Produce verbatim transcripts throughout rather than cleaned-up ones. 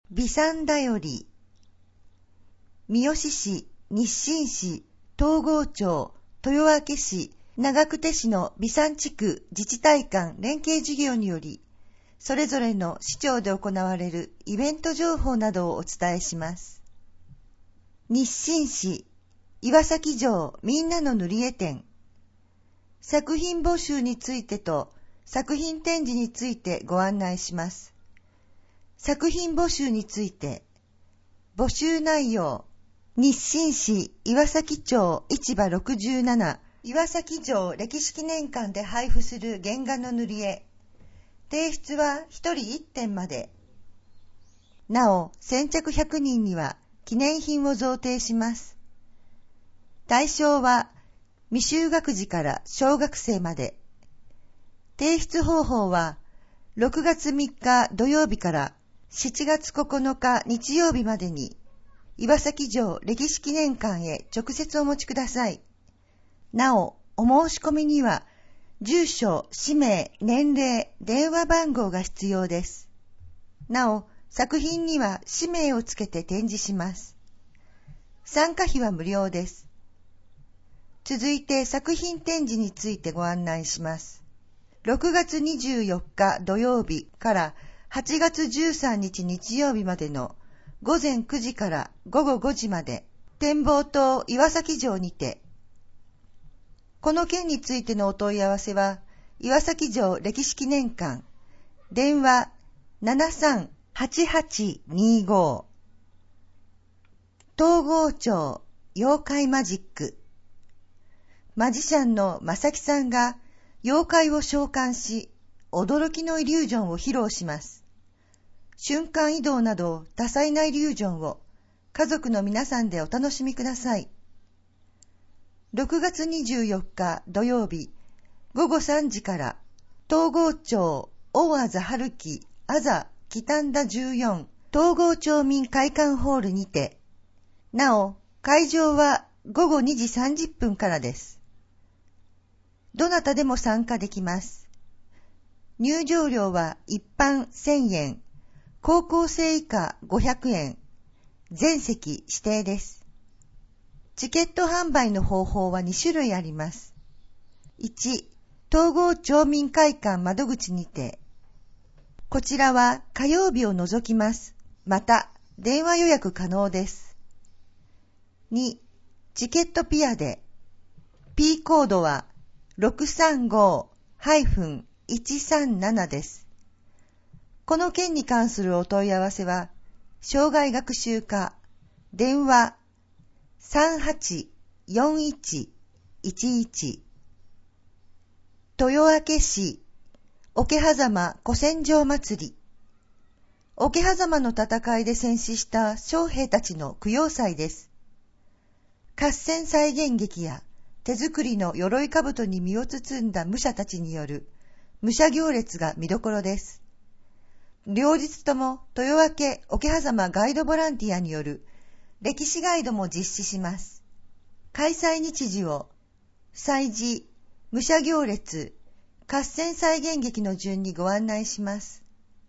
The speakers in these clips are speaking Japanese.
備産だより、三好市、日清市、東郷町、豊明市、長久手市の備産地区自治体間連携事業により、それぞれの市町で行われるイベント情報などをお伝えします。日清市、岩崎城みんなの塗り絵展。作品募集についてと作品展示についてご案内します。作品募集について、募集内容、日清市岩崎町市場ろくじゅうなな岩崎城歴史記念館で配布する原画の塗り絵。提出はひとりいってんまで。なお、先着ひゃくにんには記念品を贈呈します。対象は未就学児から小学生まで。提出方法はろくがつみっか土曜日からしちがつここのか日曜日までに岩崎城歴史記念館へ直接お持ちください。なお、お申し込みには住所、氏名、年齢、電話番号が必要です。なお、作品には氏名をつけて展示します。参加費は無料です。続いて作品展示についてご案内します。ろくがつにじゅうよっか土曜日からはちがつじゅうさんにち日曜日までのごぜんくじからごごごじまで展望塔岩崎城にて。この件についてのお問い合わせは岩崎城歴史記念館電話 ななさんはちはちにご 東郷町妖怪マジック。マジシャンの正木さんが妖怪を召喚し、驚きのイリュージョンを披露します。瞬間移動など多彩なイリュージョンを家族の皆さんでお楽しみください。ろくがつにじゅうよっか土曜日ごごさんじから東郷町大あざ春樹あざ北んだじゅうよん東郷町民会館ホールにて。なお、会場はごごにじさんじゅっぷんからです。どなたでも参加できます。入場料は一般せんえん、高校生以下ごひゃくえん、全席指定です。チケット販売の方法はにしゅるいあります。いち、東郷町民会館窓口にて。こちらは火曜日を除きます。また、電話予約可能です。に、チケットピアで。P コードはろくさんご いちさんなな です。この件に関するお問い合わせは、生涯学習課、電話 さんはちよんいちいちいち 豊明市桶狭間古戦場祭り。桶狭間の戦いで戦死した将兵たちの供養祭です。合戦再現劇や手作りの鎧兜に身を包んだ武者たちによる武者行列が見どころです。両日とも豊明桶狭間ガイドボランティアによる歴史ガイドも実施します。開催日時を祭事、武者行列、合戦再現劇の順にご案内します。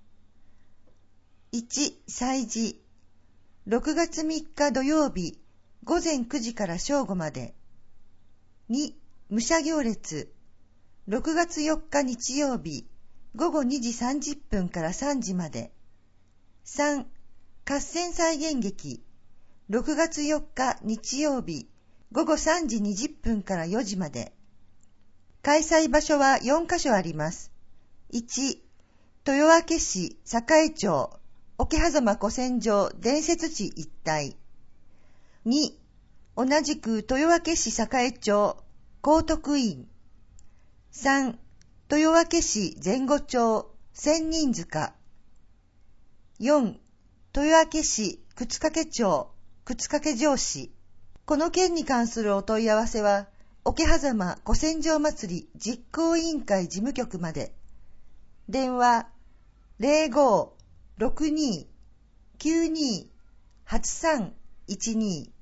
いち、祭事、ろくがつみっか土曜日ごぜんくじから正午まで。に、武者行列、ろくがつよっか日曜日ごごにじさんじゅっぷんからさんじまで。さん、合戦再現劇、ろくがつよっか日曜日ごごさんじにじゅっぷんからよじまで。開催場所はよんかしょあります。いち、豊明市栄町桶狭間古戦場伝説地一帯。に、同じく豊明市栄町高徳院。さん、豊明市前後町千人塚。よん、豊明市沓掛町沓掛城市。この件に関するお問い合わせは桶狭間古戦場祭り実行委員会事務局まで。電話 ゼロご ろくに きゅうに はちさんいちに。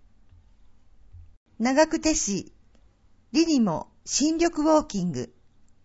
長久手市リニモ新緑ウォーキング。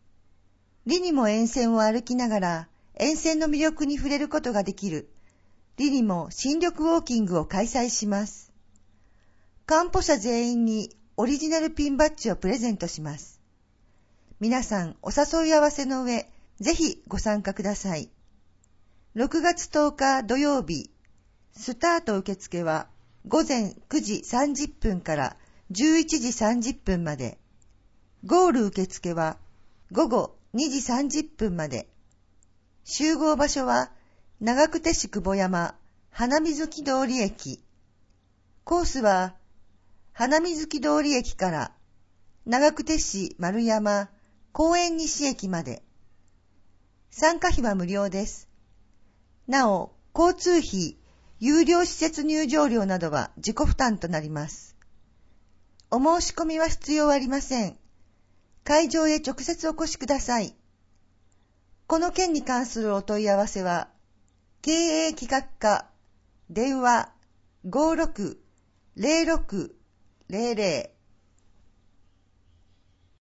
リニモ沿線を歩きながら沿線の魅力に触れることができるリリも新緑ウォーキングを開催します。カンポ者全員にオリジナルピンバッジをプレゼントします。皆さんお誘い合わせの上、ぜひご参加ください。ろくがつとおか土曜日、スタート受付はごぜんくじさんじゅっぷんからじゅういちじさんじゅっぷんまで、ゴール受付はごごにじさんじゅっぷんまで、集合場所は長久手市久保山花水木通り駅、コースは花水木通り駅から長久手市丸山公園西駅まで。参加費は無料です。なお、交通費、有料施設入場料などは自己負担となります。お申し込みは必要ありません。会場へ直接お越しください。この件に関するお問い合わせは、経営企画課、電話 ごーろく ゼロろく ゼロゼロ